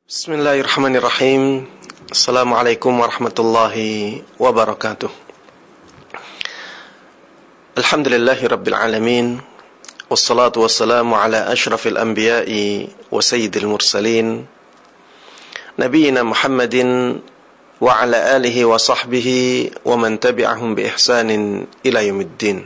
Bismillahirrahmanirrahim. Assalamualaikum warahmatullahi wabarakatuh. Alhamdulillahi rabbil alamin. Wassalatu wassalamu ala ashrafil anbiya'i wa sayyidil mursalin, Nabiyyina Muhammadin wa ala alihi wa sahbihi wa man tabi'ahum bi ihsanin ila yaumiddin.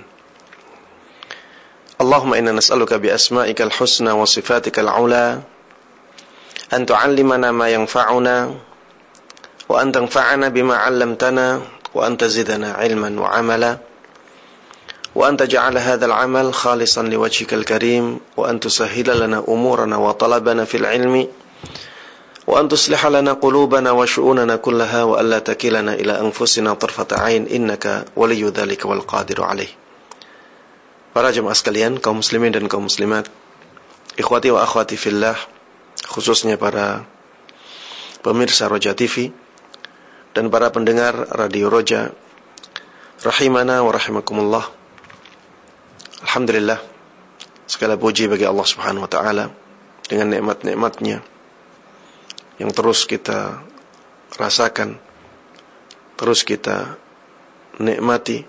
Allahumma inna nas'aluka bi asma'ikal husna wa sifatikal ula an tu'allimana ma yanfa'una wa an tanfa'ana bima 'allamtana wa an tazidana 'ilman wa 'amala wa an taj'ala hadzal 'amal khalisan liwajhikal karim wa an tusahhila lana umurana wa talabana fil 'ilmi wa an tusliha lana qulubana wa syu'unana kullaha wa alla takilana ila anfusina tarfata 'ain innaka waliyyu dzalika wal qadiru 'alaih. Para jemaah sekalian, kaum muslimin dan kaum muslimat, ikhwati wa akhwati fillah, khususnya para pemirsa Roja TV dan para pendengar Radio Roja, rahimana wa rahimakumullah. Alhamdulillah, segala puji bagi Allah Subhanahu wa taala dengan nikmat-nikmatnya yang terus kita rasakan, terus kita nikmati.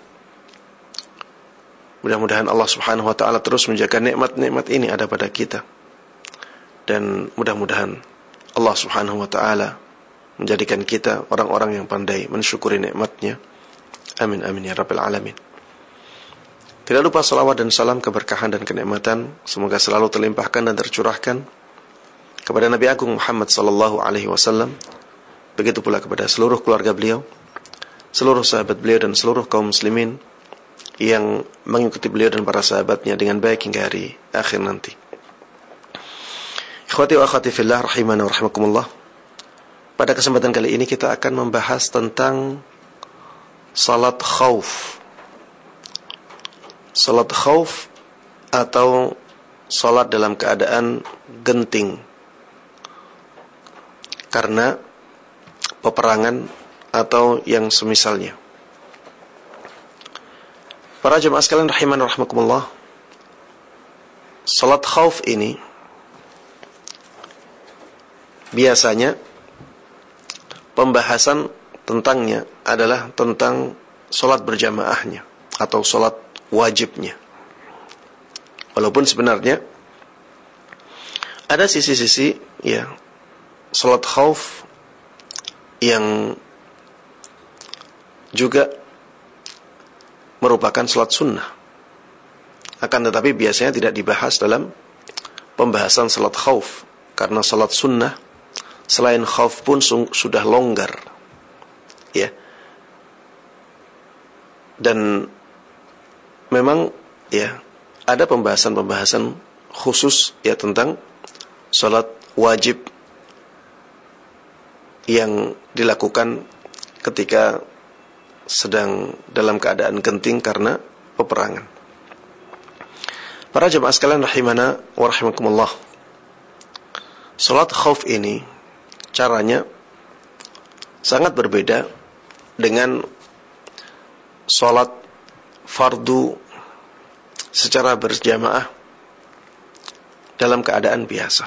Mudah-mudahan Allah Subhanahu wa taala terus menjaga nikmat-nikmat ini ada pada kita. Dan mudah-mudahan Allah Subhanahu wa ta'ala menjadikan kita orang-orang yang pandai mensyukuri nikmatnya. Amin amin ya rabbal alamin. Tidak lupa salawat dan salam, keberkahan dan kenikmatan semoga selalu terlimpahkan dan tercurahkan kepada Nabi Agung Muhammad sallallahu alaihi wasallam. Begitu pula kepada seluruh keluarga beliau, seluruh sahabat beliau dan seluruh kaum muslimin yang mengikuti beliau dan para sahabatnya dengan baik hingga hari akhir nanti. Ikhwati wa akhwati fillah, rahimana wa rahimakumullah. Pada kesempatan kali ini kita akan membahas tentang salat khauf. Salat khauf atau salat dalam keadaan genting karena peperangan atau yang semisalnya. Para jemaah sekalian rahimana wa rahimakumullah, salat khauf ini biasanya pembahasan tentangnya adalah tentang sholat berjamaahnya atau sholat wajibnya. Walaupun sebenarnya ada sisi-sisi ya sholat khauf yang juga merupakan sholat sunnah. Akan tetapi biasanya tidak dibahas dalam pembahasan sholat khauf, karena sholat sunnah selain khauf pun sudah longgar, ya. Dan memang ya ada pembahasan-pembahasan khusus ya tentang salat wajib yang dilakukan ketika sedang dalam keadaan genting karena peperangan. Para jemaah sekalian rahimana wa rahimakumullah, salat khauf ini caranya sangat berbeda dengan sholat fardu secara berjamaah dalam keadaan biasa.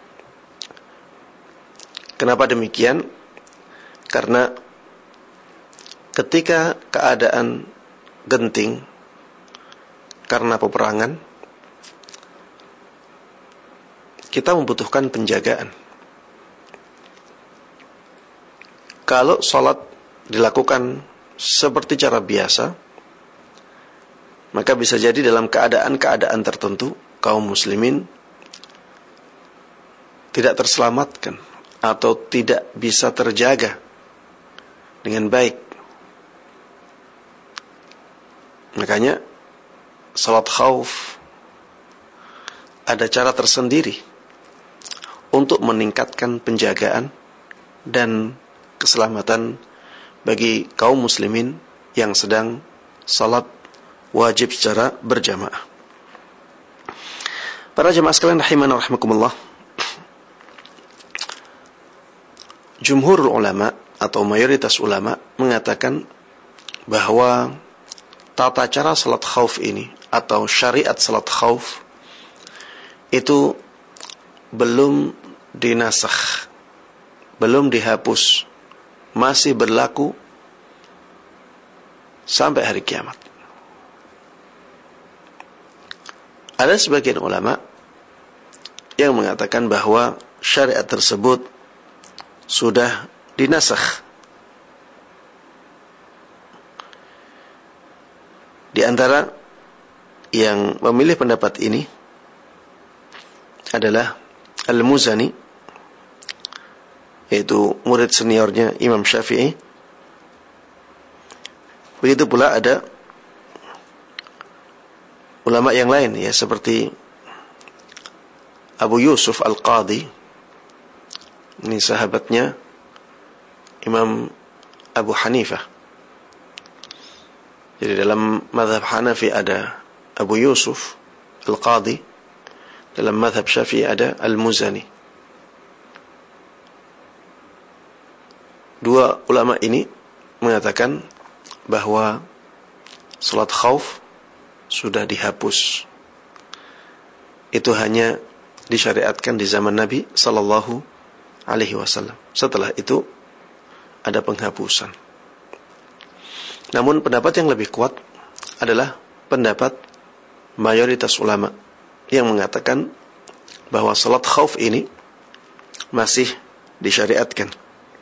Kenapa demikian? Karena ketika keadaan genting karena peperangan, kita membutuhkan penjagaan. Kalau sholat dilakukan seperti cara biasa, maka bisa jadi dalam keadaan-keadaan tertentu kaum muslimin tidak terselamatkan atau tidak bisa terjaga dengan baik. Makanya sholat khauf ada cara tersendiri untuk meningkatkan penjagaan dan keselamatan bagi kaum muslimin yang sedang salat wajib secara berjamaah. Para jemaah sekalian rahimana rahimakumullah, jumhur ulama atau mayoritas ulama mengatakan bahwa tata cara salat khauf ini atau syariat salat khauf itu belum dinasakh, belum dihapus, masih berlaku sampai hari kiamat. Ada sebagian ulama yang mengatakan bahwa syariat tersebut sudah dinasakh. Di antara yang memilih pendapat ini adalah Al-Muzani, yaitu murid seniornya Imam Syafi'i. Begitu pula ada ulama yang lain, ya, seperti Abu Yusuf Al-Qadhi. Ini sahabatnya Imam Abu Hanifah. Jadi dalam mazhab Hanafi ada Abu Yusuf Al-Qadhi, dalam mazhab Syafi'i ada Al-Muzani. Dua ulama ini mengatakan bahwa salat khauf sudah dihapus. Itu hanya disyariatkan di zaman Nabi sallallahu alaihi wasallam. Setelah itu ada penghapusan. Namun pendapat yang lebih kuat adalah pendapat mayoritas ulama yang mengatakan bahwa salat khauf ini masih disyariatkan.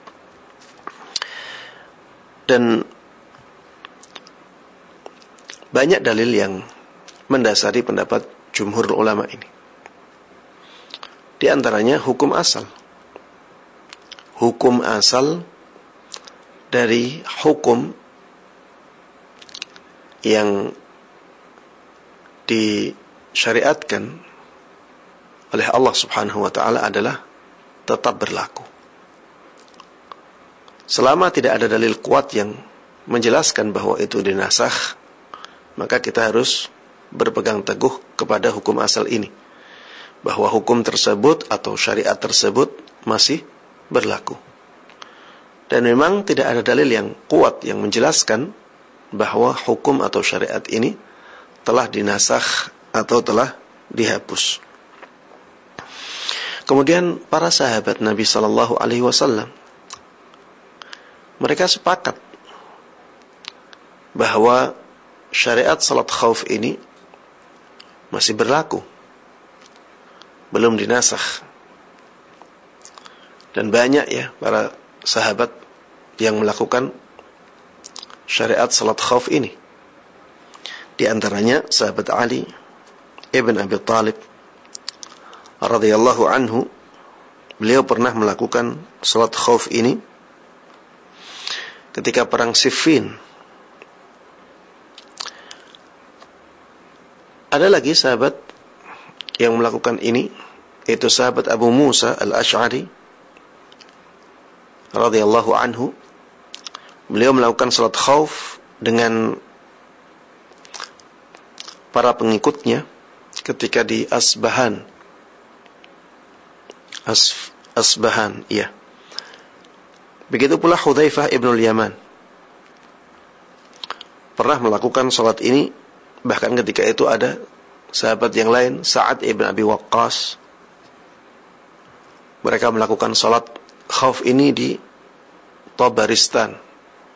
Dan banyak dalil yang mendasari pendapat jumhur ulama ini. Di antaranya hukum asal. Hukum asal dari hukum yang disyariatkan oleh Allah Subhanahu wa ta'ala adalah tetap berlaku. Selama tidak ada dalil kuat yang menjelaskan bahwa itu dinasakh, maka kita harus berpegang teguh kepada hukum asal ini, bahwa hukum tersebut atau syariat tersebut masih berlaku. Dan memang tidak ada dalil yang kuat yang menjelaskan bahwa hukum atau syariat ini telah dinasakh atau telah dihapus. Kemudian para sahabat Nabi sallallahu alaihi wasallam, mereka sepakat bahwa syariat salat khauf ini masih berlaku, belum dinasakh. Dan banyak, ya, para sahabat yang melakukan syariat salat khauf ini. Di antaranya sahabat Ali ibn Abi Thalib radhiyallahu anhu, beliau pernah melakukan salat khauf ini ketika perang Siffin. Ada lagi sahabat yang melakukan ini, yaitu sahabat Abu Musa Al-Ash'ari radhiyallahu anhu. Beliau melakukan salat khauf dengan para pengikutnya ketika di Asbahan. Asbahan, iya. Begitu pula Hudzaifah ibn al-Yaman pernah melakukan salat ini. Bahkan ketika itu ada sahabat yang lain, Sa'ad ibn Abi Waqqas. Mereka melakukan salat khauf ini di Tabaristan.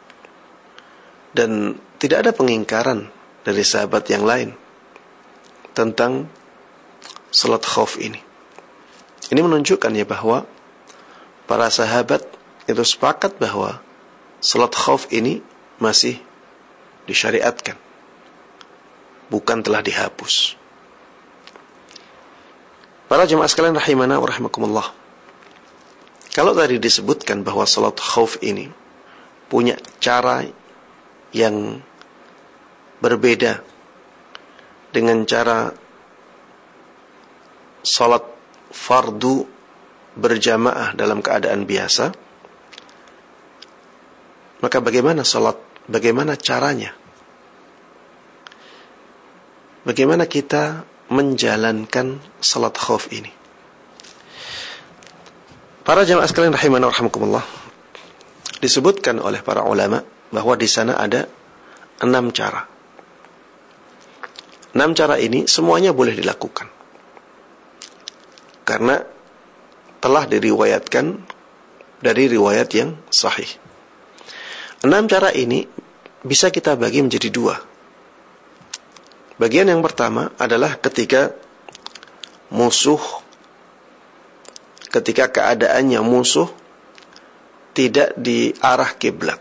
Dan tidak ada pengingkaran dari sahabat yang lain tentang salat khauf ini. Ini menunjukkan, ya, bahwa para sahabat itu sepakat bahwa salat khauf ini masih disyariatkan, bukan telah dihapus. Para jemaah sekalian rahimana wa rahimakumullah, kalau tadi disebutkan bahwa salat khauf ini punya cara yang berbeda dengan cara salat fardu berjamaah dalam keadaan biasa, maka bagaimana caranya? Bagaimana kita menjalankan salat khauf ini? Para jamaah sekalian rahimana wa rahimakumullah, disebutkan oleh para ulama bahwa di sana ada 6 cara. 6 cara ini semuanya boleh dilakukan, karena telah diriwayatkan dari riwayat yang sahih. 6 cara ini bisa kita bagi menjadi 2. Bagian yang pertama adalah ketika keadaannya musuh tidak di arah kiblat.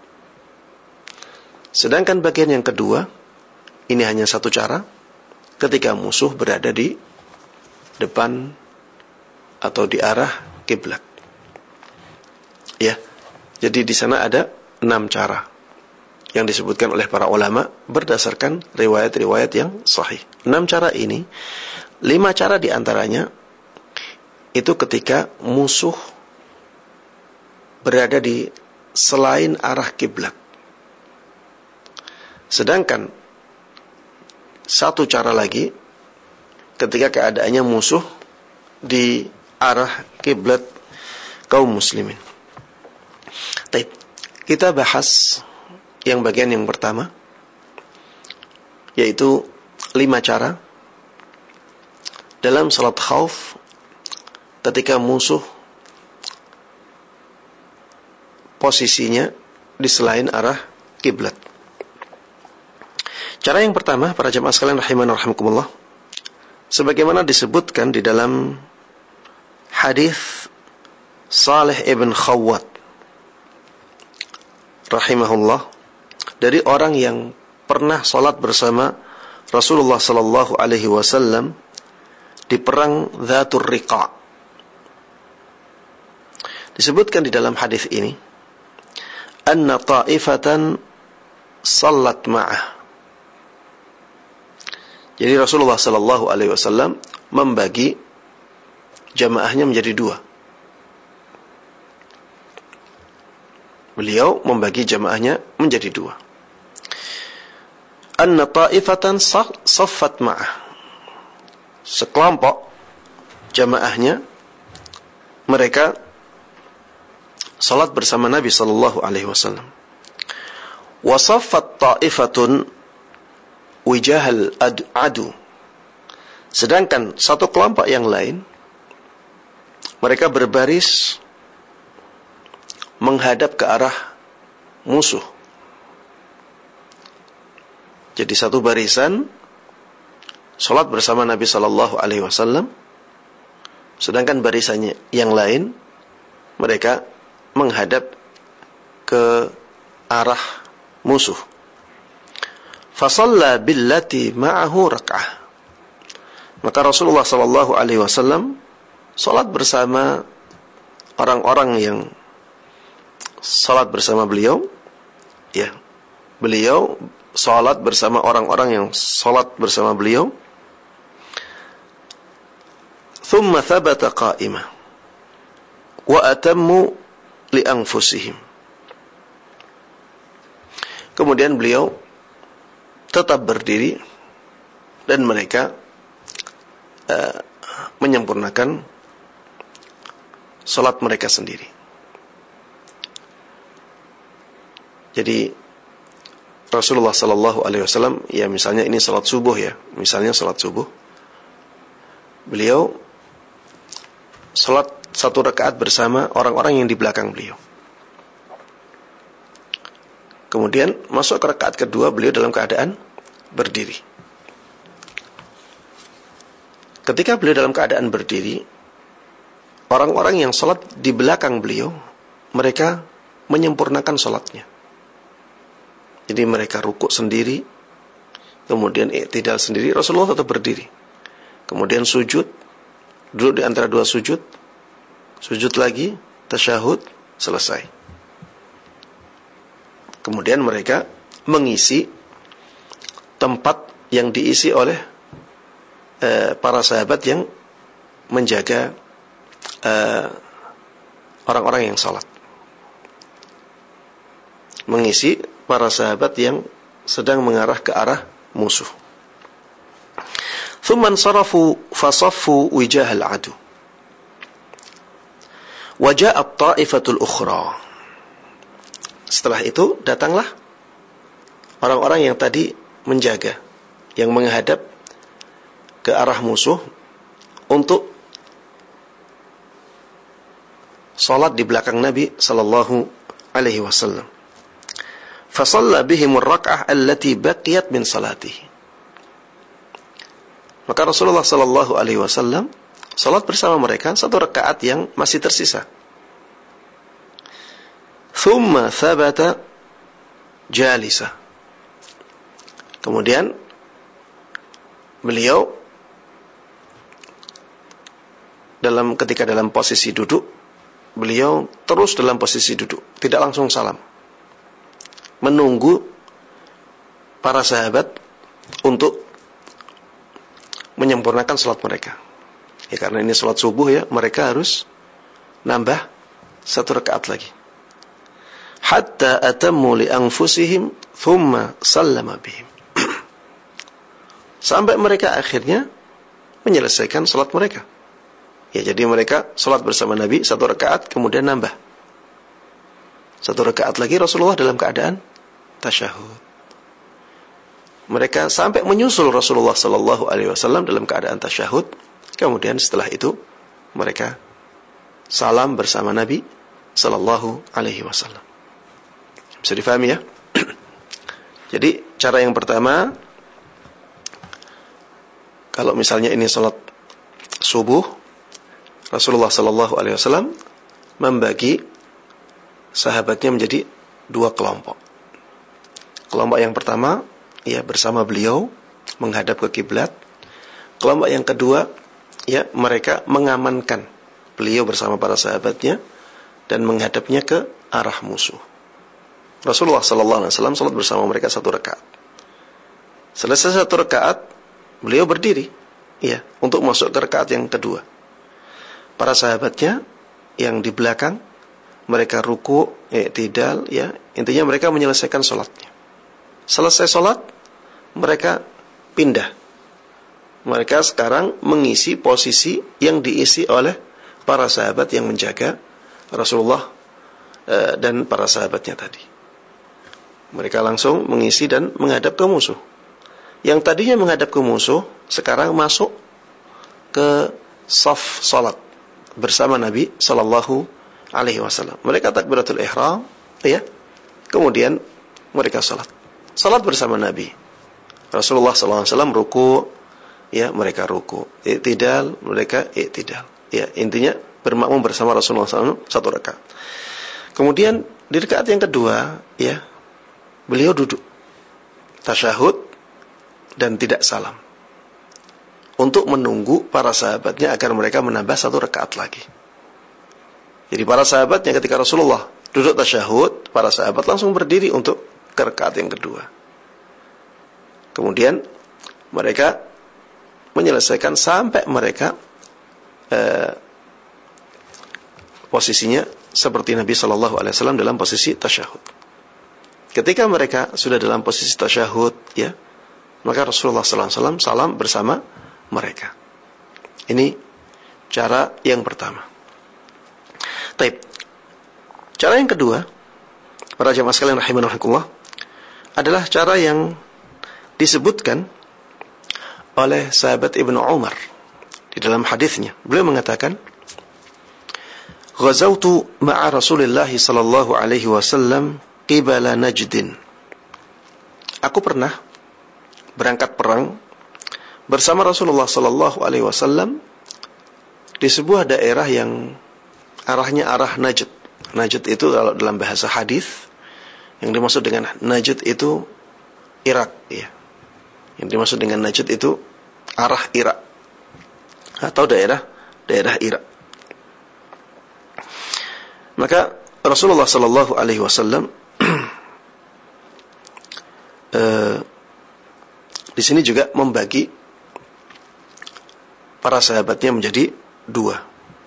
Sedangkan bagian yang kedua, ini hanya 1 cara, ketika musuh berada di depan atau di arah kiblat. Ya, jadi di sana ada 6 cara yang disebutkan oleh para ulama berdasarkan riwayat-riwayat yang sahih. 6 cara ini, 5 cara diantaranya itu ketika musuh berada di selain arah kiblat. Sedangkan 1 cara lagi ketika keadaannya musuh di arah kiblat kaum muslimin. Kita bahas yang bagian yang pertama, yaitu 5 cara dalam salat khauf ketika musuh posisinya di selain arah kiblat. Cara yang pertama, para jemaah sekalian rahiman rahimakumullah, sebagaimana disebutkan di dalam hadis Salih ibn Khawwat rahimahullah, dari orang yang pernah salat bersama Rasulullah sallallahu alaihi wasallam di perang Dzatur Riqa. Disebutkan di dalam hadis ini, anna ta'ifatan sallat ma'ah. Jadi Rasulullah sallallahu alaihi wasallam membagi jamaahnya menjadi 2. Beliau membagi jamaahnya menjadi 2. Anna ta'ifatan saffat ma'ah. Sekelompok jamaahnya mereka salat bersama Nabi sallallahu alaihi wasallam. Wa saffat ta'ifatun wijahal adu. Sedangkan satu kelompok yang lain mereka berbaris menghadap ke arah musuh. Jadi satu barisan salat bersama Nabi sallallahu alaihi wasallam, sedangkan barisannya yang lain mereka menghadap ke arah musuh. Fasalla billati ma'ahu rak'ah. Maka Rasulullah sallallahu alaihi wasallam salat bersama orang-orang yang salat bersama beliau, ya. Beliau salat bersama orang-orang yang salat bersama beliau. Thumma thabata qa'imah wa atammu li anfusihim. Kemudian beliau tetap berdiri dan mereka menyempurnakan salat mereka sendiri. Jadi Rasulullah sallallahu alaihi wasallam, ya misalnya ini salat subuh ya, misalnya salat subuh, beliau salat 1 rakaat bersama orang-orang yang di belakang beliau. Kemudian masuk ke rakaat kedua, beliau dalam keadaan berdiri. Ketika beliau dalam keadaan berdiri, orang-orang yang salat di belakang beliau, mereka menyempurnakan salatnya. Jadi mereka rukuk sendiri, kemudian i'tidal sendiri, Rasulullah tetap berdiri. Kemudian sujud, duduk di antara 2 sujud, sujud lagi, tasyahud, selesai. Kemudian mereka mengisi tempat yang diisi oleh para sahabat yang menjaga orang-orang yang salat. Mengisi para sahabat yang sedang mengarah ke arah musuh. Thumman sarafu fasaffu wijahal adu. Waja'at ta'ifatul ukhra. Setelah itu datanglah orang-orang yang tadi menjaga, yang menghadap ke arah musuh untuk salat di belakang Nabi sallallahu alaihi wasallam. Fa shalla bihim ar-rak'ah allati baqiyat min salatihi. Maka Rasulullah sallallahu alaihi wasallam salat bersama mereka satu rakaat yang masih tersisa. Thumma thabata jalisa. Kemudian beliau ketika dalam posisi duduk, beliau terus dalam posisi duduk, tidak langsung salam. Menunggu para sahabat untuk menyempurnakan salat mereka. Ya, karena ini salat subuh ya, mereka harus nambah satu rakaat lagi. Hatta atammu li anfusihim thumma sallama bihim. Sampai mereka akhirnya menyelesaikan salat mereka. Ya, jadi mereka salat bersama Nabi satu rakaat, kemudian nambah satu rakaat lagi Rasulullah dalam keadaan tasyahud. Mereka sampai menyusul Rasulullah sallallahu alaihi wasallam dalam keadaan tasyahud. Kemudian setelah itu mereka salam bersama Nabi sallallahu alaihi wasallam. Bisa difahami ya? Jadi cara yang pertama, kalau misalnya ini salat subuh, Rasulullah sallallahu alaihi wasallam membagi sahabatnya menjadi dua kelompok. Kelompok yang pertama ya bersama beliau menghadap ke kiblat. Kelompok yang kedua ya mereka mengamankan beliau bersama para sahabatnya dan menghadapnya ke arah musuh. Rasulullah sallallahu alaihi wasallam salat bersama mereka satu rakaat. Selesai satu rakaat, beliau berdiri ya untuk masuk ke rakaat yang kedua. Para sahabatnya yang di belakang mereka ruku, i'tidal ya, intinya mereka menyelesaikan salatnya. Selesai salat, mereka pindah. Mereka sekarang mengisi posisi yang diisi oleh para sahabat yang menjaga Rasulullah dan para sahabatnya tadi. Mereka langsung mengisi dan menghadap ke musuh. Yang tadinya menghadap ke musuh, sekarang masuk ke saf salat bersama Nabi sallallahu alaihi wasallam. Mereka takbiratul ihram, ya. Kemudian mereka salat. Salat bersama Nabi. Rasulullah sallallahu alaihi wasallam ruku, ya, mereka ruku. I'tidal, mereka i'tidal. Ya, intinya bermakmum bersama Rasulullah sallallahu alaihi wasallam satu rakaat. Kemudian di rakaat yang kedua, ya, beliau duduk tasyahud dan tidak salam untuk menunggu para sahabatnya agar mereka menambah satu rakaat lagi. Jadi para sahabatnya ketika Rasulullah duduk tasyahud, para sahabat langsung berdiri untuk ke rakaat yang kedua. Kemudian mereka menyelesaikan sampai mereka posisinya seperti Nabi sallallahu alaihi wasallam dalam posisi tasyahud. Ketika mereka sudah dalam posisi tasyahud, ya, maka Rasulullah sallallahu alaihi wasallam salam bersama mereka. Ini cara yang pertama. Baik. Cara yang kedua, para jamaah sekalian rahimanahumullah, adalah cara yang disebutkan oleh sahabat Ibnu Umar di dalam hadisnya. Beliau mengatakan, "Ghazawtu ma'a Rasulillah sallallahu alaihi wasallam qibala Najdin." Aku pernah berangkat perang bersama Rasulullah sallallahu alaihi wasallam di sebuah daerah yang arahnya arah Najd. Najd itu kalau dalam bahasa hadis yang dimaksud dengan Najd itu Irak, ya. Yang dimaksud dengan Najd itu arah Irak atau daerah Irak. Maka Rasulullah sallallahu alaihi wasallam di sini juga membagi para sahabatnya menjadi dua.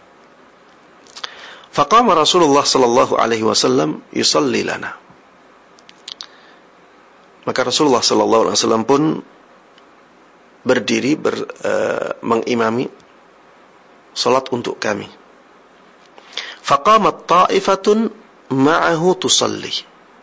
Faqama Rasulullah sallallahu alaihi wasallam yusalli lana. Maka Rasulullah sallallahu alaihi wasallam pun berdiri mengimami salat untuk kami. Faqamat ta'ifatun ma'ahu tusalli.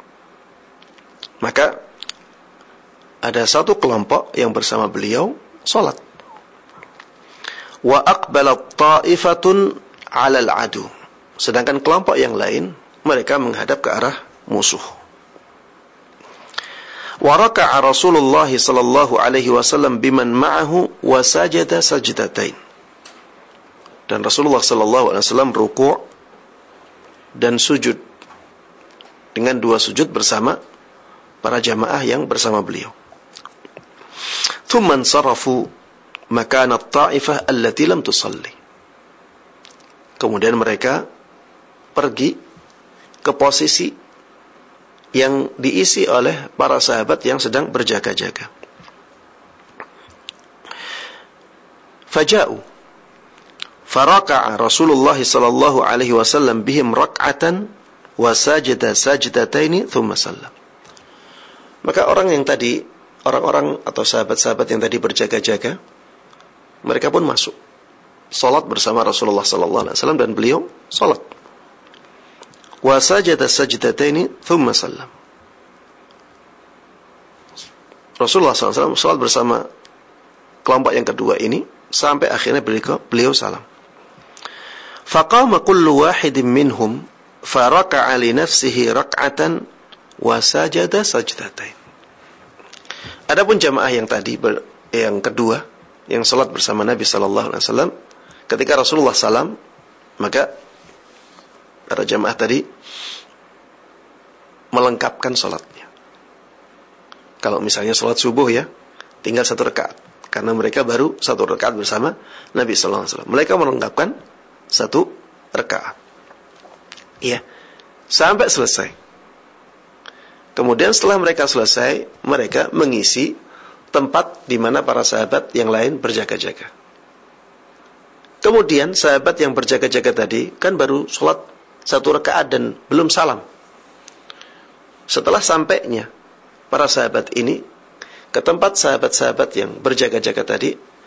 Maka ada satu kelompok yang bersama beliau salat. Wa aqbalat ta'ifatun 'alal adu. Sedangkan kelompok yang lain, mereka menghadap ke arah musuh. Wa raka'a Rasulullah sallallahu alaihi wasallam biman ma'ahu wa sajada sajdatain. Dan Rasulullah sallallahu alaihi wasallam ruku' dan sujud dengan 2 sujud bersama para jamaah yang bersama beliau. Thumma sarafu makan at-ta'ifah allati lam tusalli. Kemudian mereka pergi ke posisi yang diisi oleh para sahabat yang sedang berjaga-jaga. Faja'u faraka'a Rasulullah sallallahu alaihi wasallam bihim rak'atan wa sajada sajdataini thumma sallam. Maka orang-orang atau sahabat-sahabat yang tadi berjaga-jaga, mereka pun masuk salat bersama Rasulullah sallallahu alaihi wasallam dan beliau salat. Wa sajada sajdataini thumma sallam. Rasulullah SAW salat bersama kelompok yang kedua ini sampai akhirnya beliau salam. Faqama kullu wahidin minhum faraka'a li nafsihi rak'atan wa sajada sajdatain. Adapun jamaah yang tadi yang kedua yang salat bersama Nabi sallallahu alaihi wasallam, ketika Rasulullah salam, maka para jamaah tadi melengkapkan salatnya. Kalau misalnya salat subuh ya, tinggal 1 rakaat. Karena mereka baru 1 rakaat bersama Nabi sallallahu alaihi wasallam. Mereka melengkapkan 1 rakaat. Iya, sampai selesai. Kemudian setelah mereka selesai, mereka mengisi tempat di mana para sahabat yang lain berjaga-jaga. Kemudian sahabat yang berjaga-jaga tadi kan baru salat 1 rakaat dan belum salam. Setelah sampainya para sahabat ini ke tempat sahabat-sahabat yang berjaga-jaga tadi,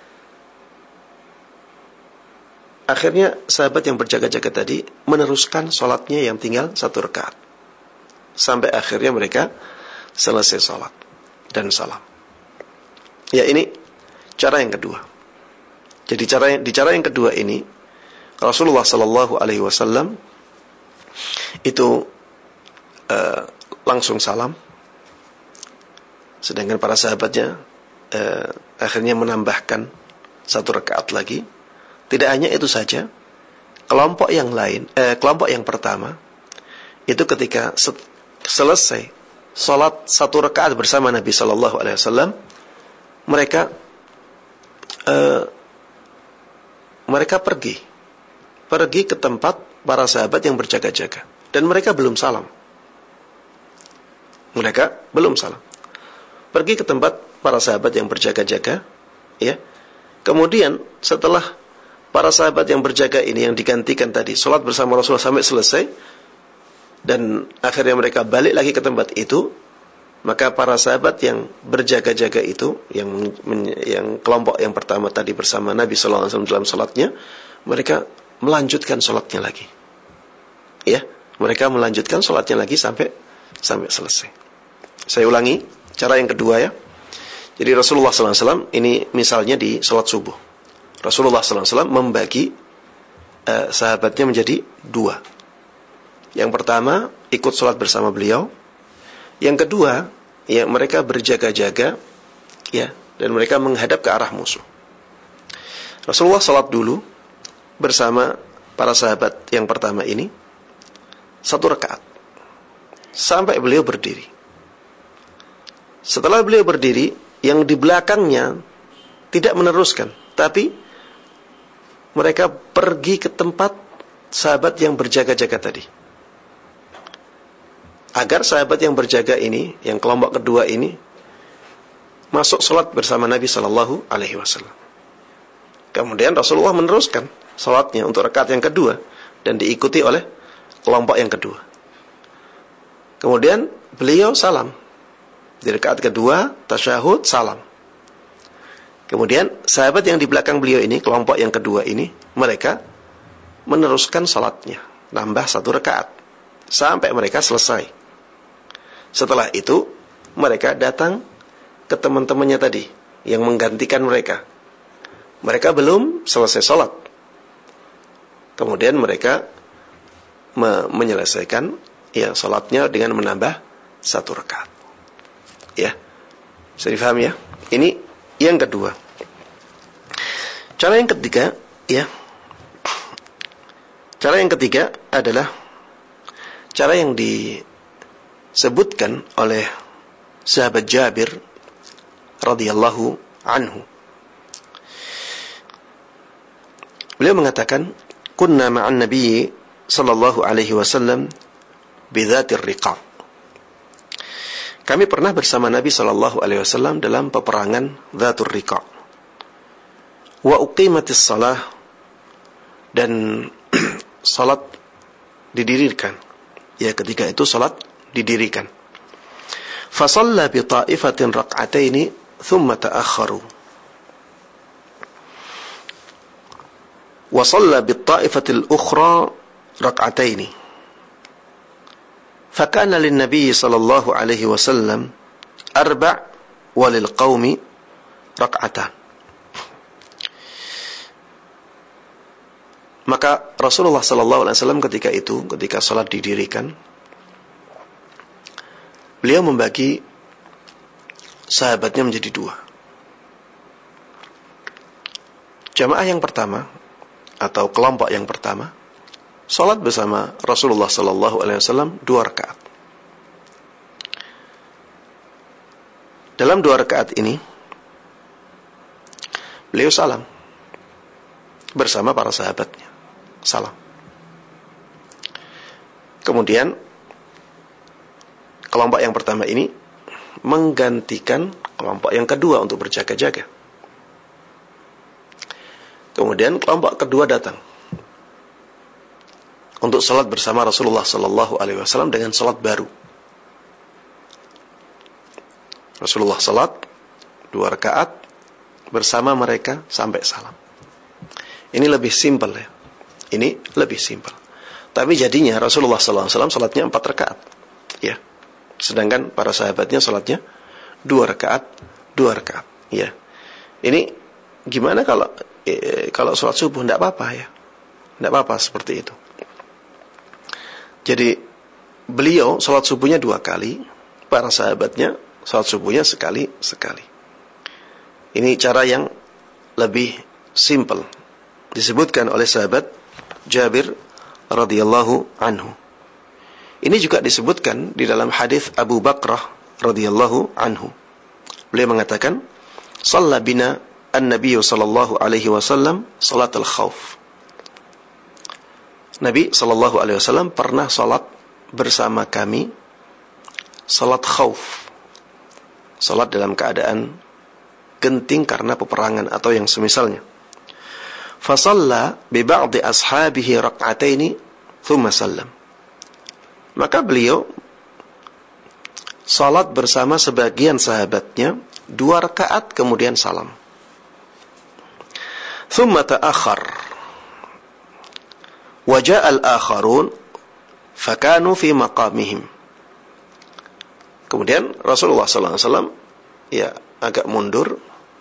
akhirnya sahabat yang berjaga-jaga tadi meneruskan salatnya yang tinggal 1 rakaat. Sampai akhirnya mereka selesai salat dan salam. Ya, ini cara yang kedua. Jadi di cara yang kedua ini Rasulullah sallallahu alaihi wasallam itu langsung salam, sedangkan para sahabatnya akhirnya menambahkan 1 rakaat lagi. Tidak hanya itu saja, kelompok yang lain, kelompok yang pertama itu ketika selesai salat 1 rakaat bersama Nabi sallallahu alaihi wasallam, mereka pergi ke tempat para sahabat yang berjaga-jaga dan mereka belum salam. Pergi ke tempat para sahabat yang berjaga-jaga, ya. Kemudian setelah para sahabat yang berjaga ini yang digantikan tadi salat bersama Rasulullah sampai selesai dan akhirnya mereka balik lagi ke tempat itu, maka para sahabat yang berjaga-jaga itu yang kelompok yang pertama tadi bersama Nabi sallallahu alaihi wasallam dalam salatnya, mereka melanjutkan salatnya lagi. Ya, mereka melanjutkan salatnya lagi sampai selesai. Saya ulangi cara yang kedua ya. Jadi Rasulullah sallallahu alaihi wasallam ini misalnya di salat subuh. Rasulullah sallallahu alaihi wasallam membagi sahabatnya menjadi 2. Yang pertama ikut salat bersama beliau. Yang kedua, ya mereka berjaga-jaga ya dan mereka menghadap ke arah musuh. Rasulullah salat dulu bersama para sahabat yang pertama ini 1 rakaat sampai beliau berdiri. Setelah beliau berdiri, yang di belakangnya tidak meneruskan, tapi mereka pergi ke tempat sahabat yang berjaga-jaga tadi. Agar sahabat yang berjaga ini, yang kelompok kedua ini, masuk salat bersama Nabi sallallahu alaihi wasallam. Kemudian Rasulullah meneruskan salatnya untuk rakaat yang kedua dan diikuti oleh kelompok yang kedua. Kemudian beliau salam. Di rakaat kedua, tasyahud, salam. Kemudian sahabat yang di belakang beliau ini, kelompok yang kedua ini, mereka meneruskan salatnya, nambah 1 rakaat sampai mereka selesai. Setelah itu mereka datang ke teman-temannya tadi yang menggantikan mereka. Mereka belum selesai salat. Kemudian mereka menyelesaikan ya salatnya dengan menambah 1 rakaat. Ya. Bisa difahami ya? Ini yang kedua. Cara yang ketiga, ya. Cara yang ketiga adalah cara yang disebutkan oleh sahabat Jabir radhiyallahu anhu. Beliau mengatakan, "Kunna ma'an Nabi sallallahu alaihi wasallam bidzatir riqa'." Kami pernah bersama Nabi sallallahu alaihi wasallam dalam peperangan Dzatur Riqa'. Wa uqimatis shalah, dan salat didirikan. Ya, ketika itu salat didirikan. Fa shalla bi ta'ifatin rak'ataini thumma ta'akhkharu. Wa shalla bi ta'ifatil ukhra rak'ataini. Fa kana lin nabiy sallallahu alaihi wasallam 4 wa lil qaumi rak'atan. Maka Rasulullah sallallahu alaihi wasallam ketika salat didirikan, beliau membagi sahabatnya menjadi 2. Jamaah yang pertama atau kelompok yang pertama salat bersama Rasulullah sallallahu alaihi wasallam 2 rakaat. Dalam 2 rakaat ini beliau salam bersama para sahabatnya. Salam. Kemudian kelompok yang pertama ini menggantikan kelompok yang kedua untuk berjaga-jaga. Kemudian kelompok kedua datang untuk salat bersama Rasulullah sallallahu alaihi wasallam dengan salat baru. Rasulullah salat 2 rakaat bersama mereka sampai salam. Ini lebih simpel ya. Ini lebih simpel. Tapi jadinya Rasulullah sallallahu alaihi wasallam salatnya 4 rakaat. Ya. Sedangkan para sahabatnya salatnya 2 rakaat, 2 rakaat. Ya. Ini gimana kalau salat subuh? Tidak apa-apa ya. Tidak apa-apa seperti itu. Jadi beliau salat subuhnya 2 kali, para sahabatnya salat subuhnya sekali. Ini cara yang lebih simpel disebutkan oleh sahabat Jabir radhiyallahu anhu. Ini juga disebutkan di dalam hadis Abu Bakrah radhiyallahu anhu. Beliau mengatakan, "Shalla bina an-nabiy sallallahu alaihi wasallam salatul khauf." Nabi sallallahu alaihi wasallam pernah salat bersama kami salat khauf. Salat dalam keadaan genting karena peperangan atau yang semisalnya. Fasalla bi ba'di ashabihi rak'ataini thumma sallam. Maka beliau salat bersama sebagian sahabatnya 2 rakaat kemudian salam. Thumma ta'akhkhar. Wa ja'a al-akharun fakanu fi maqamihim. Kemudian Rasulullah sallallahu alaihi wasallam ya agak mundur.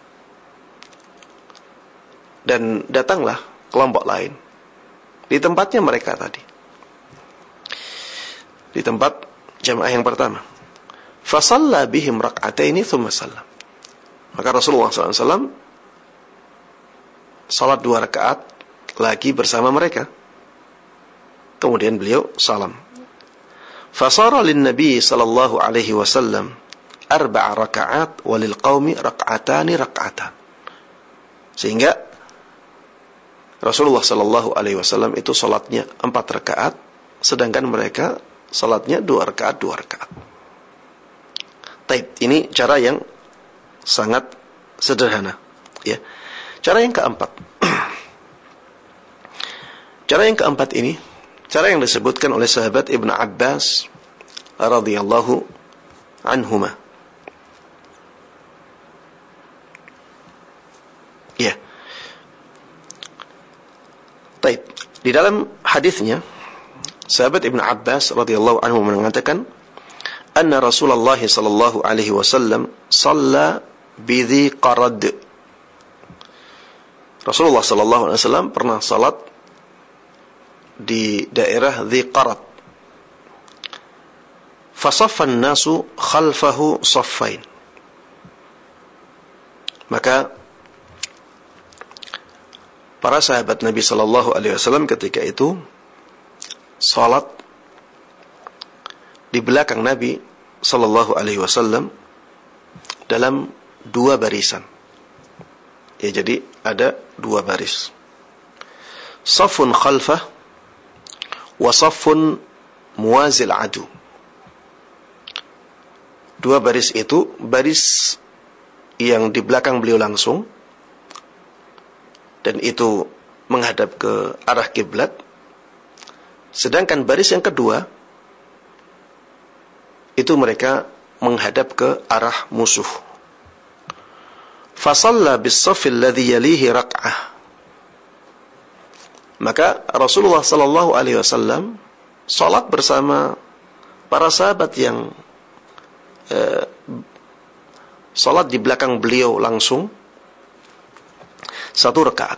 Dan datanglah kelompok lain di tempatnya mereka tadi, di tempat jamaah yang pertama. Fasalla bihim rak'ataini thumma sallam. Maka Rasulullah SAW salat 2 rakaat lagi bersama mereka. Kemudian beliau salam. Fasara lin Nabi sallallahu alaihi wasallam 4 rakaat walil qaumi rak'atani rak'atan. Sehingga Rasulullah sallallahu alaihi wasallam itu salatnya 4 rakaat, sedangkan mereka salatnya 2 rakaat, 2 rakaat. Taib, ini cara yang sangat sederhana, ya. Cara yang keempat. Cara yang keempat ini, cara yang disebutkan oleh sahabat Ibnu Abbas radhiyallahu anhuma. Ya. Taib. Di dalam hadisnya sahabat Ibnu Abbas radhiyallahu anhu mengatakan, "Anna Rasulullah sallallahu alaihi wasallam shalla bi dzi qarad." Rasulullah sallallahu alaihi wasallam pernah salat di daerah Dziqarat. Fasaffan nasu khalfahu saffain. Maka para sahabat Nabi sallallahu alaihi wasallam ketika itu salat di belakang Nabi sallallahu alaihi wasallam dalam dua barisan. Ya, jadi ada dua baris. Saffun khalfah wa saffun muwazil adu. Dua baris itu baris yang di belakang beliau langsung, dan itu menghadap ke arah kiblat. Sedangkan baris yang kedua itu mereka menghadap ke arah musuh. Fasalla bis-saffil ladzi yalihi rak'ah. Maka Rasulullah sallallahu alaihi wasallam salat bersama para sahabat yang salat di belakang beliau langsung satu rakaat.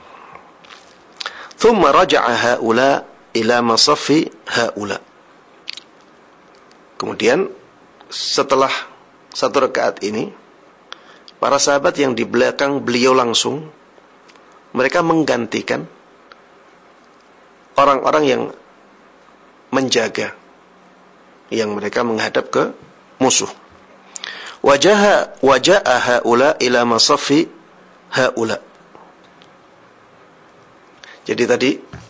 Thumma raja'a haula ila masaffi haula. Kemudian setelah satu rakaat ini, para sahabat yang di belakang beliau langsung, mereka menggantikan orang-orang yang menjaga, yang mereka menghadap ke musuh. Waja'a haula ila masaffi haula. Jadi tadi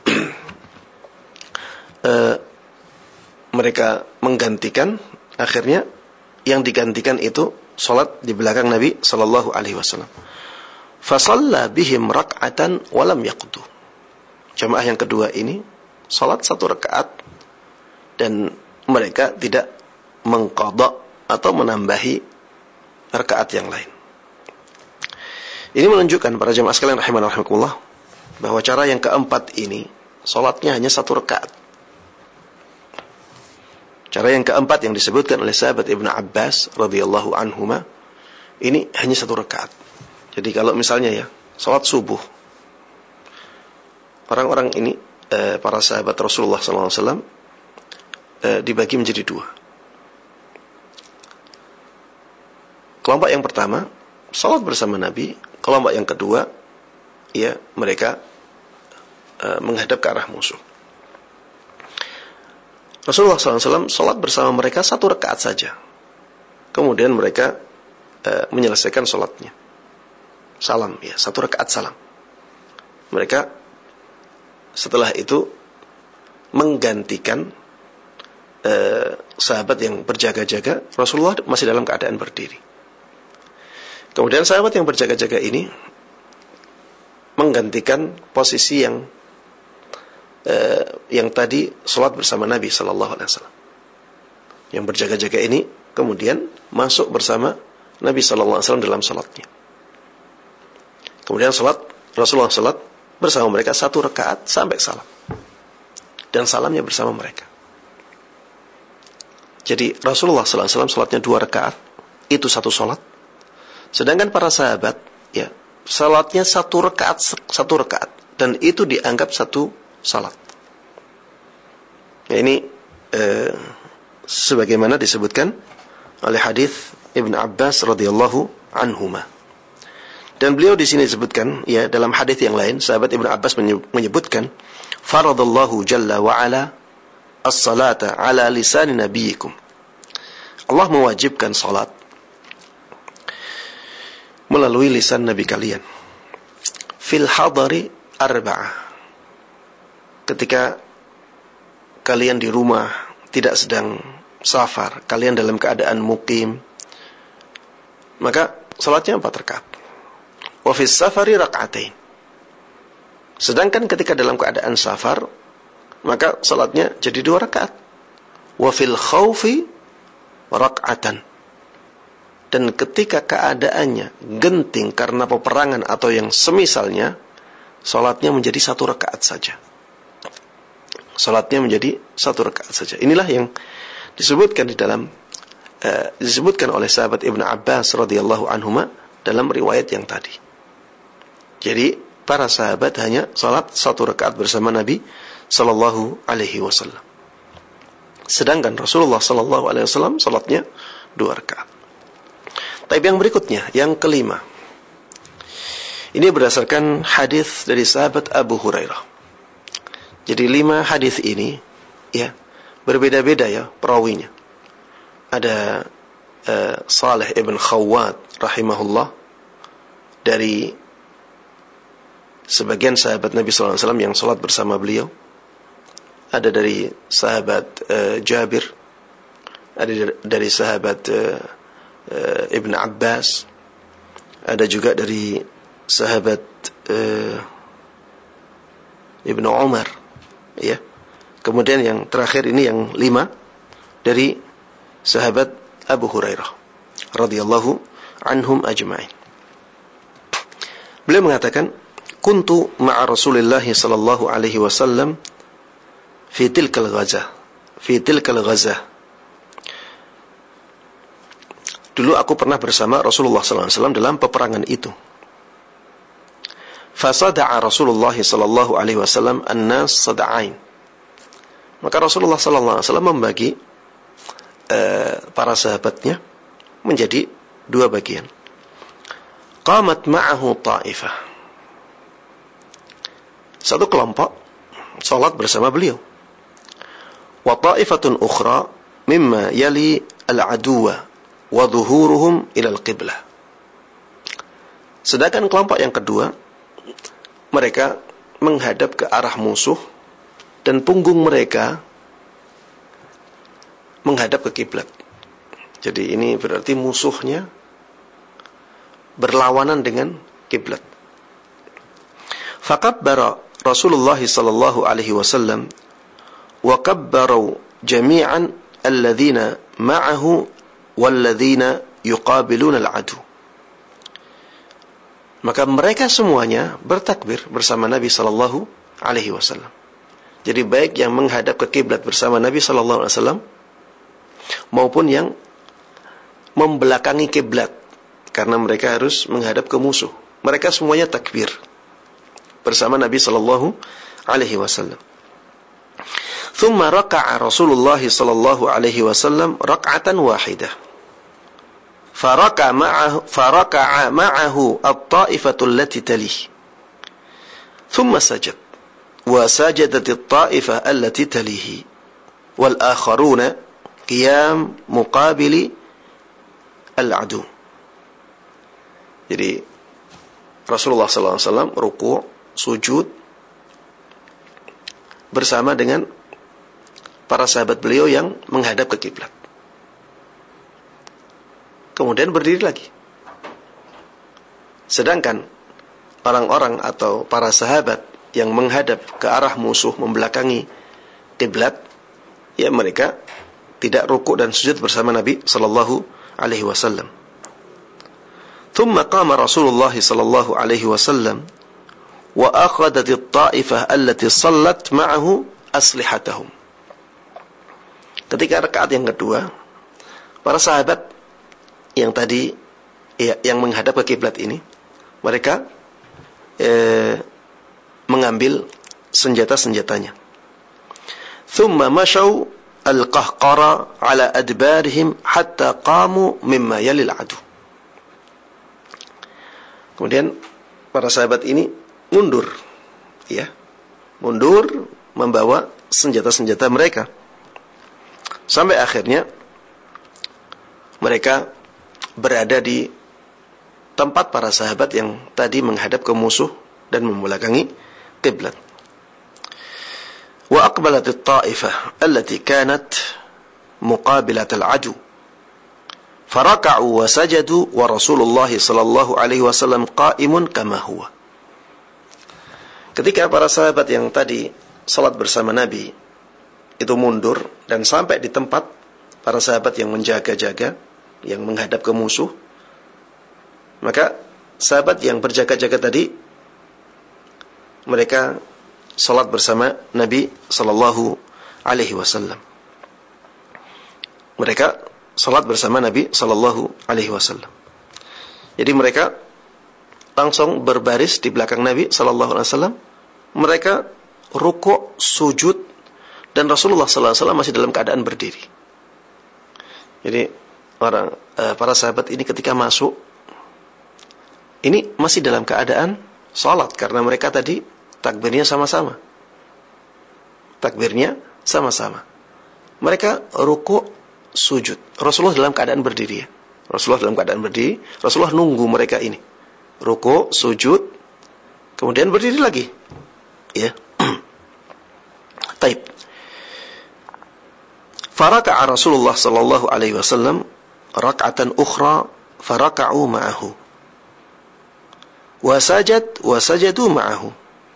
mereka menggantikan, akhirnya yang digantikan itu salat di belakang Nabi sallallahu alaihi wasallam. Fa shalla bihim rak'atan wa lam yaqdu. Jamaah yang kedua ini salat satu rakaat dan mereka tidak mengqadha atau menambahi rakaat yang lain. Ini menunjukkan para jamaah sekalian rahimanallah bahwa cara yang keempat ini salatnya hanya satu rakaat. Cara yang keempat yang disebutkan oleh sahabat Ibnu Abbas radhiyallahu anhuma ini hanya satu rakaat. Jadi kalau misalnya ya salat subuh, orang-orang ini para sahabat Rasulullah SAW dibagi menjadi dua. Kelompok yang pertama salat bersama Nabi, kelompok yang kedua ya mereka menghadap ke arah musuh. Rasulullah SAW salat bersama mereka satu rakaat saja. Kemudian mereka menyelesaikan salatnya. Salam ya, satu rakaat salam. Mereka setelah itu menggantikan sahabat yang berjaga-jaga. Rasulullah masih dalam keadaan berdiri. Kemudian sahabat yang berjaga-jaga ini menggantikan posisi yang tadi salat bersama Nabi sallallahu alaihi wasallam. Yang berjaga-jaga ini kemudian masuk bersama Nabi sallallahu alaihi wasallam dalam salatnya. Kemudian Rasulullah salat bersama mereka satu rakaat sampai salam. Dan salamnya bersama mereka. Jadi Rasulullah sallallahu alaihi wasallam salatnya 2 rakaat, itu satu salat. Sedangkan para sahabat ya, salatnya satu rakaat dan itu dianggap satu salat. Ya, ini sebagaimana disebutkan oleh hadis Ibnu Abbas radhiyallahu anhuma. Dan beliau di sini disebutkan ya dalam hadis yang lain sahabat Ibnu Abbas menyebutkan faradallahu jalla wa ala as-salata ala lisan nabiyikum. Allah mewajibkan salat melalui lisan nabi kalian. Fil hadari arba'ah. Ketika kalian di rumah tidak sedang safar, kalian dalam keadaan mukim, maka salatnya 4 rakaat. Wa fis safari rak'atain. Sedangkan ketika dalam keadaan safar, maka salatnya jadi 2 rakaat. Wa fil khaufi rak'atan. Dan ketika keadaannya genting karena peperangan atau yang semisalnya, salatnya menjadi 1 rakaat saja. Salatnya menjadi 1 rakaat saja. Inilah yang disebutkan di dalam disebutkan oleh sahabat Ibnu Abbas radhiyallahu anhuma dalam riwayat yang tadi. Jadi para sahabat hanya salat 1 rakaat bersama Nabi sallallahu alaihi wasallam. Sedangkan Rasulullah sallallahu alaihi wasallam salatnya 2 rakaat. Tapi yang berikutnya, yang kelima. Ini berdasarkan hadis dari sahabat Abu Hurairah. Jadi 5 hadis ini ya, berbeda-beda ya perawinya. Ada Salih ibn Khawwat rahimahullah dari sebagian sahabat Nabi sallallahu alaihi wasallam yang salat bersama beliau. Ada dari sahabat Jabir, ada dari sahabat Ibn Abbas, ada juga dari sahabat Ibn Umar, ya. Kemudian yang terakhir ini yang 5 dari sahabat Abu Hurairah radhiyallahu anhum ajma'in. Beliau mengatakan, "Kuntu ma'a Rasulillah sallallahu alaihi wasallam fi tilkal ghazah." Dulu aku pernah bersama Rasulullah sallallahu alaihi wasallam dalam peperangan itu. Fasada'a Rasulullah sallallahu alaihi wasallam an-nas sada'ain. Maka Rasulullah sallallahu alaihi wasallam membagi para sahabatnya menjadi 2 bagian. Qamat ma'ahu ta'ifah. Satu kelompok salat bersama beliau. Wa ta'ifatun ukhra mimma yali al-aduwa wa dhuhuruhum ila al-qiblah. Sedangkan kelompok yang kedua, mereka menghadap ke arah musuh dan punggung mereka menghadap ke kiblat. Jadi ini berarti musuhnya berlawanan dengan kiblat. Fakabbara Rasulullah sallallahu alaihi wasallam wa kabbaru jami'an alladhina ma'ahu walladhina yuqabiluna al-adu. Maka mereka semuanya bertakbir bersama Nabi sallallahu alaihi wasallam. Jadi baik yang menghadap ke kiblat bersama Nabi sallallahu alaihi wasallam maupun yang membelakangi kiblat karena mereka harus menghadap ke musuh. Mereka semuanya takbir bersama Nabi sallallahu alaihi wasallam. Thumma raka'a Rasulullah sallallahu alaihi wasallam rak'atan wahidah. Faraka'a ma'ahu at-ta'ifatu allati talih. Thumma sajad. Wa sajadat at-ta'ifah allati talihi. Wal akharuna qiyam muqabili al-adu. Jadi Rasulullah sallallahu alaihi wasallam ruku', sujud bersama dengan para sahabat beliau yang menghadap ke kiblat. Kemudian berdiri lagi. Sedangkan orang-orang atau para sahabat yang menghadap ke arah musuh membelakangi kiblat, ya mereka tidak rukuk dan sujud bersama Nabi sallallahu alaihi wasallam. Thumma qama Rasulullah sallallahu alaihi wasallam wa akhadhat at-ta'ifah allati sallat ma'ahu aslihatahum. Ketika rakaat yang kedua, para sahabat yang tadi yang menghadap ke kiblat ini, mereka mengambil senjata-senjatanya. Thumma mashaw al-qahqara ala adbarihim hatta qamu mimma yalil adu. Kemudian para sahabat ini mundur, ya, mundur membawa senjata-senjata mereka sampai akhirnya mereka berada di tempat para sahabat yang tadi menghadap ke musuh dan membelakangi kiblat. Wa aqbalat at-ta'ifah allati kanat muqabilat al-adu. Faraka'u wa sajadu wa Rasulullah sallallahu alaihi wasallam qa'imun kama huwa. Ketika para sahabat yang tadi salat bersama Nabi itu mundur dan sampai di tempat para sahabat yang menjaga-jaga, yang menghadap ke musuh, maka sahabat yang berjaga-jaga tadi mereka salat bersama Nabi sallallahu alaihi wasallam. Mereka salat bersama Nabi sallallahu alaihi wasallam. Jadi mereka langsung berbaris di belakang Nabi sallallahu alaihi wasallam. Mereka rukuk, sujud, dan Rasulullah SAW masih dalam keadaan berdiri. Jadi para sahabat ini ketika masuk, ini masih dalam keadaan salat karena mereka tadi takbirnya sama-sama. Takbirnya sama-sama. Mereka rukuk, sujud. Rasulullah dalam keadaan berdiri ya. Rasulullah dalam keadaan berdiri. Rasulullah nunggu mereka ini. Rukuk, sujud, kemudian berdiri lagi. Ya. Taib. Faraka'a Rasulullah sallallahu alaihi wasallam rak'atan ukhra faraka'u ma'ahu. Wasajadu ma'ahu.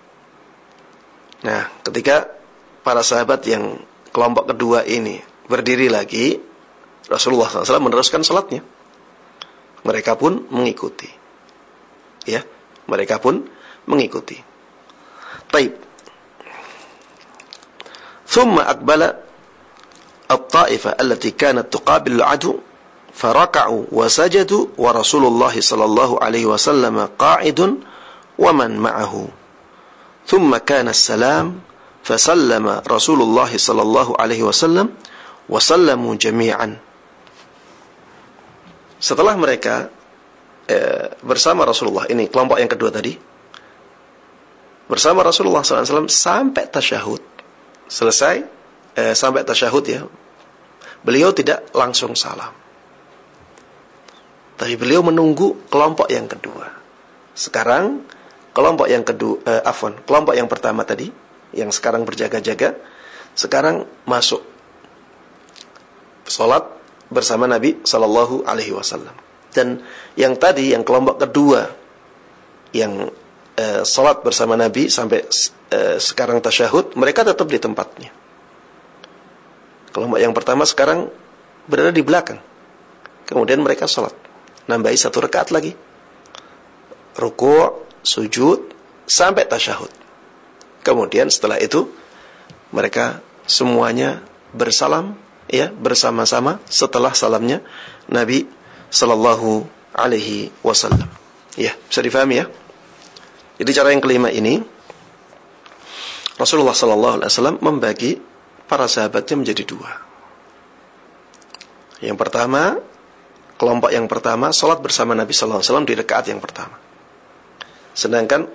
Nah, ketika para sahabat yang kelompok kedua ini berdiri lagi, Rasulullah SAW meneruskan salatnya. Mereka pun mengikuti. Ya, mereka pun mengikuti. Taib. Thumma aqbala at-ta'ifah allati kanat tuqabilu al-'adu faraka'u wa sajadu wa Rasulullah sallallahu alaihi wasallam qa'idun wa man ma'ahu. Thumma kana as-salam fasallama Rasulullah sallallahu alaihi wasallam wa sallamu jami'an. Setelah mereka bersama Rasulullah, ini kelompok yang kedua tadi, bersama Rasulullah SAW sampai tasyahud, selesai sampai tasyahud ya, beliau tidak langsung salam, tapi beliau menunggu kelompok yang kedua. Sekarang kelompok yang kedua, kelompok yang pertama tadi, yang sekarang berjaga-jaga, sekarang masuk salat bersama Nabi Sallallahu Alaihi Wasallam. Dan yang tadi, yang kelompok kedua, yang salat bersama Nabi sampai sekarang tasyahud, mereka tetap di tempatnya. Kelompok yang pertama sekarang berada di belakang. Kemudian mereka salat, nambahi 1 rakaat lagi, rukuk, sujud, sampai tasyahud. Kemudian setelah itu mereka semuanya bersalam, ya, bersama-sama setelah salamnya Nabi Sallallahu Alaihi Wasallam. Ya, bisa difahami ya. Jadi cara yang kelima ini, Rasulullah Sallallahu Alaihi Wasallam membagi para sahabatnya menjadi 2. Yang pertama, kelompok yang pertama salat bersama Nabi Sallallahu Alaihi Wasallam di rakaat yang pertama. Sedangkan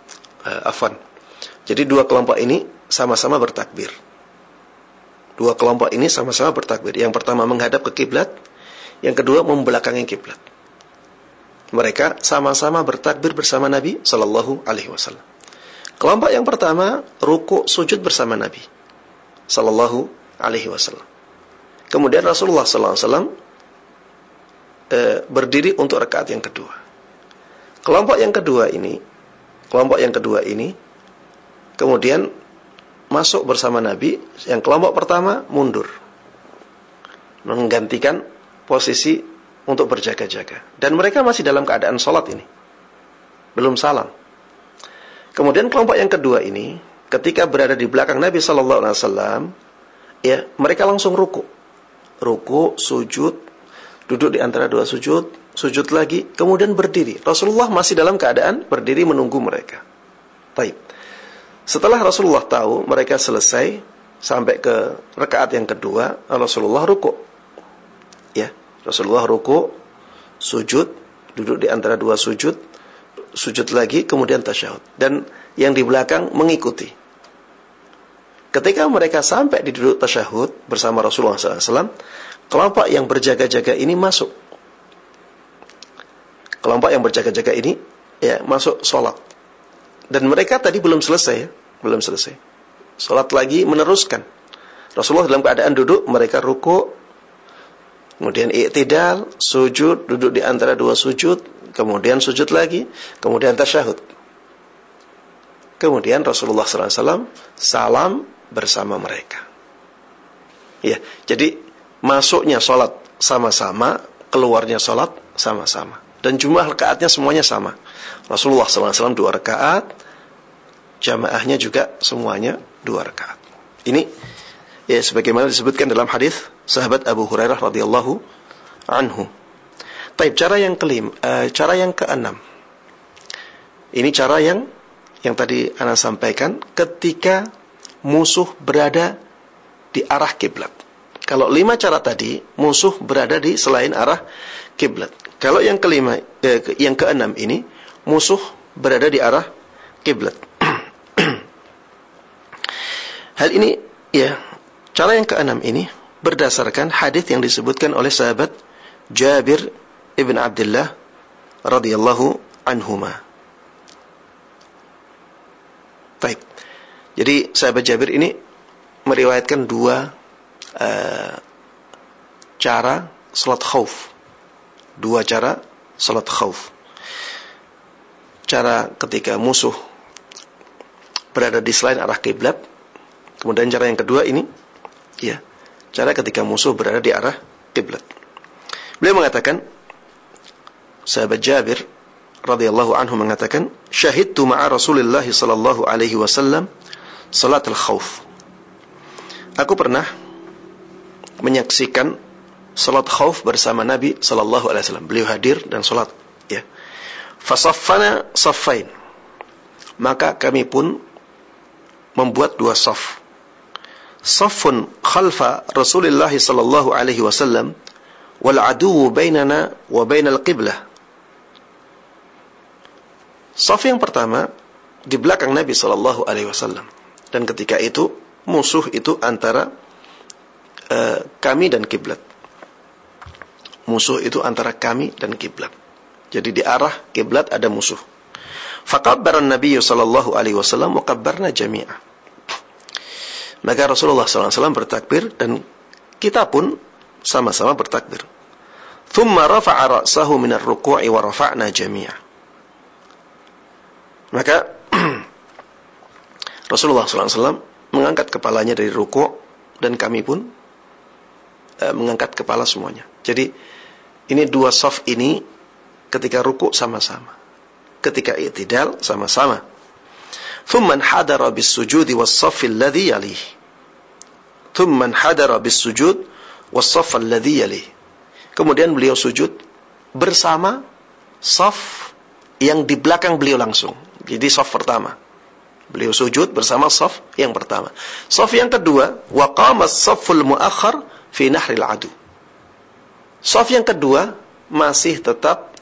jadi 2 kelompok ini sama-sama bertakbir. 2 kelompok ini sama-sama bertakbir. Yang pertama menghadap ke kiblat, yang kedua membelakangi kiblat. Mereka sama-sama bertakbir bersama Nabi Sallallahu Alaihi Wasallam. Kelompok yang pertama rukuk sujud bersama Nabi Sallallahu Alaihi Wasallam. Kemudian Rasulullah Sallallahu Alaihi Wasallam berdiri untuk rakaat yang kedua. Kelompok yang kedua ini kemudian masuk bersama Nabi. Yang kelompok pertama mundur, menggantikan posisi untuk berjaga-jaga. Dan mereka masih dalam keadaan salat ini, belum salam. Kemudian kelompok yang kedua ini, ketika berada di belakang Nabi Sallallahu Alaihi Wasallam, ya, mereka langsung rukuk, sujud, duduk di antara 2 sujud, sujud lagi, kemudian berdiri. Rasulullah masih dalam keadaan berdiri menunggu mereka. Baik. Setelah Rasulullah tahu mereka selesai sampai ke rakaat yang kedua, Rasulullah rukuk. Ya, Rasulullah rukuk, sujud, duduk di antara 2 sujud, sujud lagi, kemudian tasyahud. Dan yang di belakang mengikuti. Ketika mereka sampai di duduk tasyahud bersama Rasulullah SAW, kelompok yang berjaga-jaga ini masuk. Kelompok yang berjaga-jaga ini ya masuk sholat. Dan mereka tadi belum selesai ya, belum selesai. Sholat lagi, meneruskan. Rasulullah dalam keadaan duduk, mereka rukuk, kemudian i'tidal, sujud, duduk di antara 2 sujud, kemudian sujud lagi, kemudian tasyahud. Kemudian Rasulullah SAW salam bersama mereka. Ya, jadi masuknya sholat sama-sama, keluarnya sholat sama-sama. Dan jumlah rakaatnya semuanya sama. Rasulullah SAW 2 rakaat, jamaahnya juga semuanya 2 rakaat. Ini ya sebagaimana disebutkan dalam hadis sahabat Abu Hurairah radhiyallahu anhu. Taib, cara yang keenam. Ini cara yang yang tadi ana sampaikan, ketika musuh berada di arah kiblat. Kalau 5 cara tadi, musuh berada di selain arah kiblat. Kalau yang kelima, yang keenam ini, musuh berada di arah kiblat. Hal ini, ya, cara yang keenam ini berdasarkan hadis yang disebutkan oleh sahabat Jabir ibn Abdullah radhiyallahu anhuma. Baik. Jadi sahabat Jabir ini meriwayatkan 2 cara salat khauf. 2 cara salat khauf. Cara ketika musuh berada di selain arah kiblat. Kemudian cara yang kedua ini, ya, cara ketika musuh berada di arah kiblat. Beliau mengatakan, sahabat Jabir radhiyallahu anhu mengatakan, syahidtu ma'a Rasulillah sallallahu alaihi wasallam salat al-khauf. Aku pernah menyaksikan salat khauf bersama Nabi sallallahu alaihi wasallam. Beliau hadir dan salat, ya. Fasaffana saffain. Maka kami pun membuat 2 saf. Saffun khalfa Rasulillah sallallahu alaihi wasallam wal aduwwu bainana wa bainal qiblah. Saf yang pertama di belakang Nabi sallallahu alaihi wasallam, dan ketika itu musuh itu antara kami dan kiblat. Musuh itu antara kami dan kiblat. Jadi di arah kiblat ada musuh. Faqabbara an-nabiy sallallahu alaihi wasallam wa qabbarna jami'a. Maka Rasulullah sallallahu alaihi wasallam bertakbir dan kita pun sama-sama bertakbir. Thumma rafa'a ra'sahu min ar-ruku'i wa rafa'na jami'a. Maka Rasulullah SAW mengangkat kepalanya dari ruku' dan kami pun mengangkat kepala semuanya. Jadi ini 2 saf ini ketika ruku' sama-sama, ketika i'tidal sama-sama. Thumma hadara bis-sujudi was-saff alladhi yalih. Thumma hadara bis-sujud was-saff alladhi yalih. Kemudian beliau sujud bersama saf yang di belakang beliau langsung. Jadi saf pertama. Beliau sujud bersama saf yang pertama. Saf yang kedua, wa qama as-safful muakhkhar fi nahril adu. Saf yang kedua masih tetap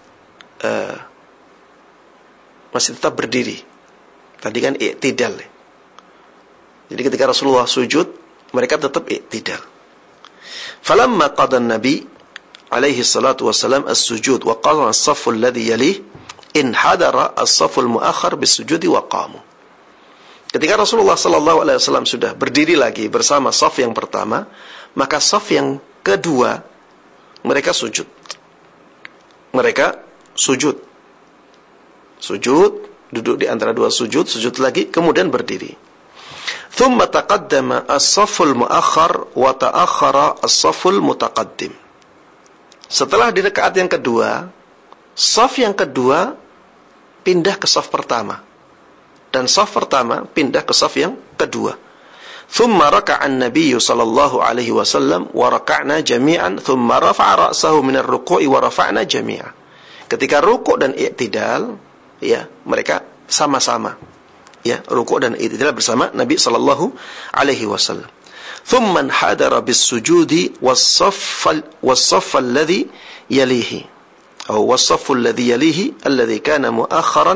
berdiri. Tadi kan i'tidal. Jadi ketika Rasulullah sujud, mereka tetap i'tidal. Falamma qada an-nabi alaihi salatu wassalam as-sujud wa qama as-safful alladhi yalih inhadara as-safful muakhkhar bis-sujudi wa qamu. Ketika Rasulullah sallallahu alaihi wasallam sudah berdiri lagi bersama saf yang pertama, maka saf yang kedua mereka sujud. Mereka sujud. Sujud, duduk di antara 2 sujud, sujud lagi, kemudian berdiri. Thumma taqaddama as-safful muakhkhar wa ta'akhkhara as-safful mutaqaddim. Setelah di rakaat yang kedua, saf yang kedua pindah ke saf pertama, dan saf pertama pindah ke saf yang kedua. Thumma raka'a an-nabiy sallallahu alaihi wasallam wa raka'na jami'an thumma rafa'a ra'sahu min ar-ruku'i wa rafa'na jami'an. Ketika ruku' dan i'tidal, ya, mereka sama-sama, ya, ruku' dan i'tidal bersama Nabi sallallahu alaihi wasallam. Thumma hadara bis-sujudi was-saff alladhi yalihi. أو والصف الذي يليه الذي كان مؤخرا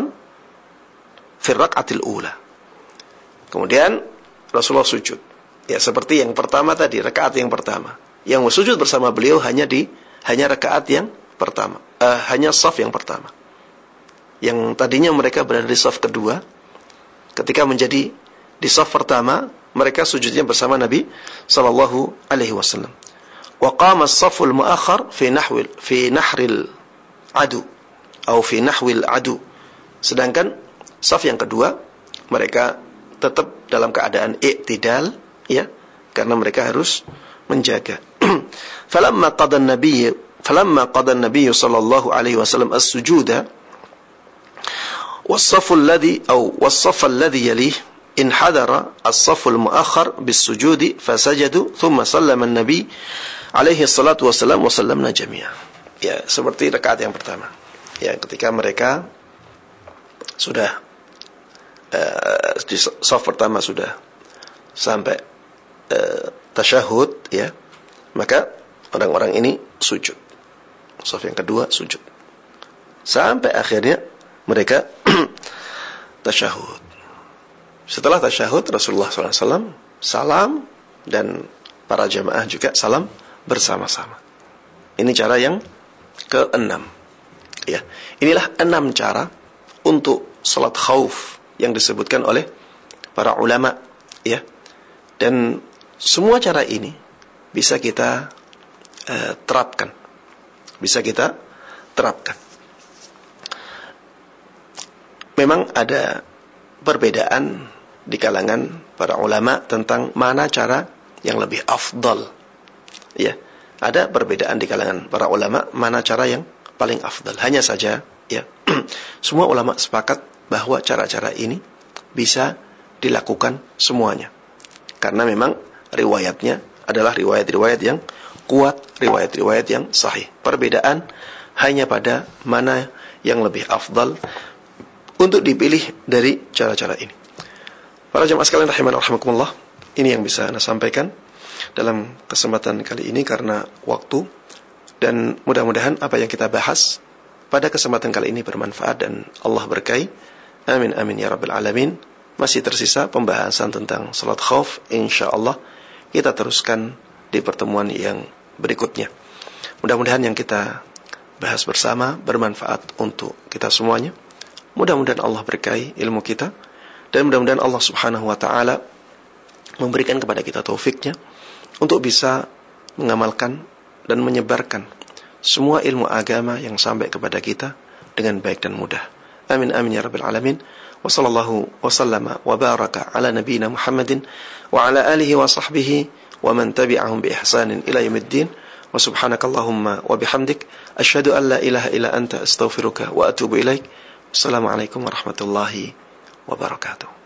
في الركعة الأولى. Kemudian Rasulullah sujud. Ya, seperti yang pertama tadi, rakaat yang pertama. Yang sujud bersama beliau hanya rakaat yang pertama. Hanya saf yang pertama. Yang tadinya mereka berada di saf kedua, ketika menjadi di saf pertama, mereka sujudnya bersama Nabi sallallahu alaihi wasallam. Wa qama as-safful muakhkhar fi nahril adu atau fi nahwil adu. Sedangkan saf yang kedua mereka tetap dalam keadaan i'tidal, ya, karena mereka harus menjaga. Falamma qada an-nabiy sallallahu alaihi wasallam as-sujuda was-saff alladhi yalih inhadara as-saff al-muakhkhar bis-sujudi fasajadu thumma sallama an-nabiy alaihi salatu wassalam wa sallamna jami'an. Ya, seperti rakaat yang pertama. Ya, ketika mereka sudah di shaf pertama sudah sampai tasyahud, ya, maka orang-orang ini sujud. Shaf yang kedua sujud sampai akhirnya mereka tasyahud. Setelah tasyahud, Rasulullah SAW salam dan para jamaah juga salam bersama-sama. Ini cara yang ke-6. Ya, inilah 6 cara untuk salat khauf yang disebutkan oleh para ulama, ya. Dan semua cara ini bisa kita terapkan. Bisa kita terapkan. Memang ada perbedaan di kalangan para ulama tentang mana cara yang lebih afdal. Ya, ada perbedaan di kalangan para ulama mana cara yang paling afdal. Hanya saja, ya, semua ulama sepakat bahwa cara-cara ini bisa dilakukan semuanya. Karena memang riwayatnya adalah riwayat-riwayat yang kuat, riwayat-riwayat yang sahih. Perbedaan hanya pada mana yang lebih afdal untuk dipilih dari cara-cara ini. Para jemaah sekalian rahimani rahimakumullah, ini yang bisa Anda sampaikan dalam kesempatan kali ini karena waktu, dan mudah-mudahan apa yang kita bahas pada kesempatan kali ini bermanfaat dan Allah berkahi. Amin amin ya rabbal alamin. Masih tersisa pembahasan tentang salat khauf, insyaallah kita teruskan di pertemuan yang berikutnya. Mudah-mudahan yang kita bahas bersama bermanfaat untuk kita semuanya. Mudah-mudahan Allah berkahi ilmu kita, dan mudah-mudahan Allah Subhanahu wa taala memberikan kepada kita taufiknya untuk bisa mengamalkan dan menyebarkan semua ilmu agama yang sampai kepada kita dengan baik dan mudah. Amin amin ya rabbil alamin. Wa sallallahu wa sallama wa baraka ala nabiyyina Muhammadin wa ala alihi wa sahbihi wa man tabi'ahum bi ihsanin ila yaumiddin. Wa subhanakallahumma wa bihamdik asyhadu an la ilaha illa anta astaghfiruka wa atubu ilaik. Assalamualaikum warahmatullahi wabarakatuh.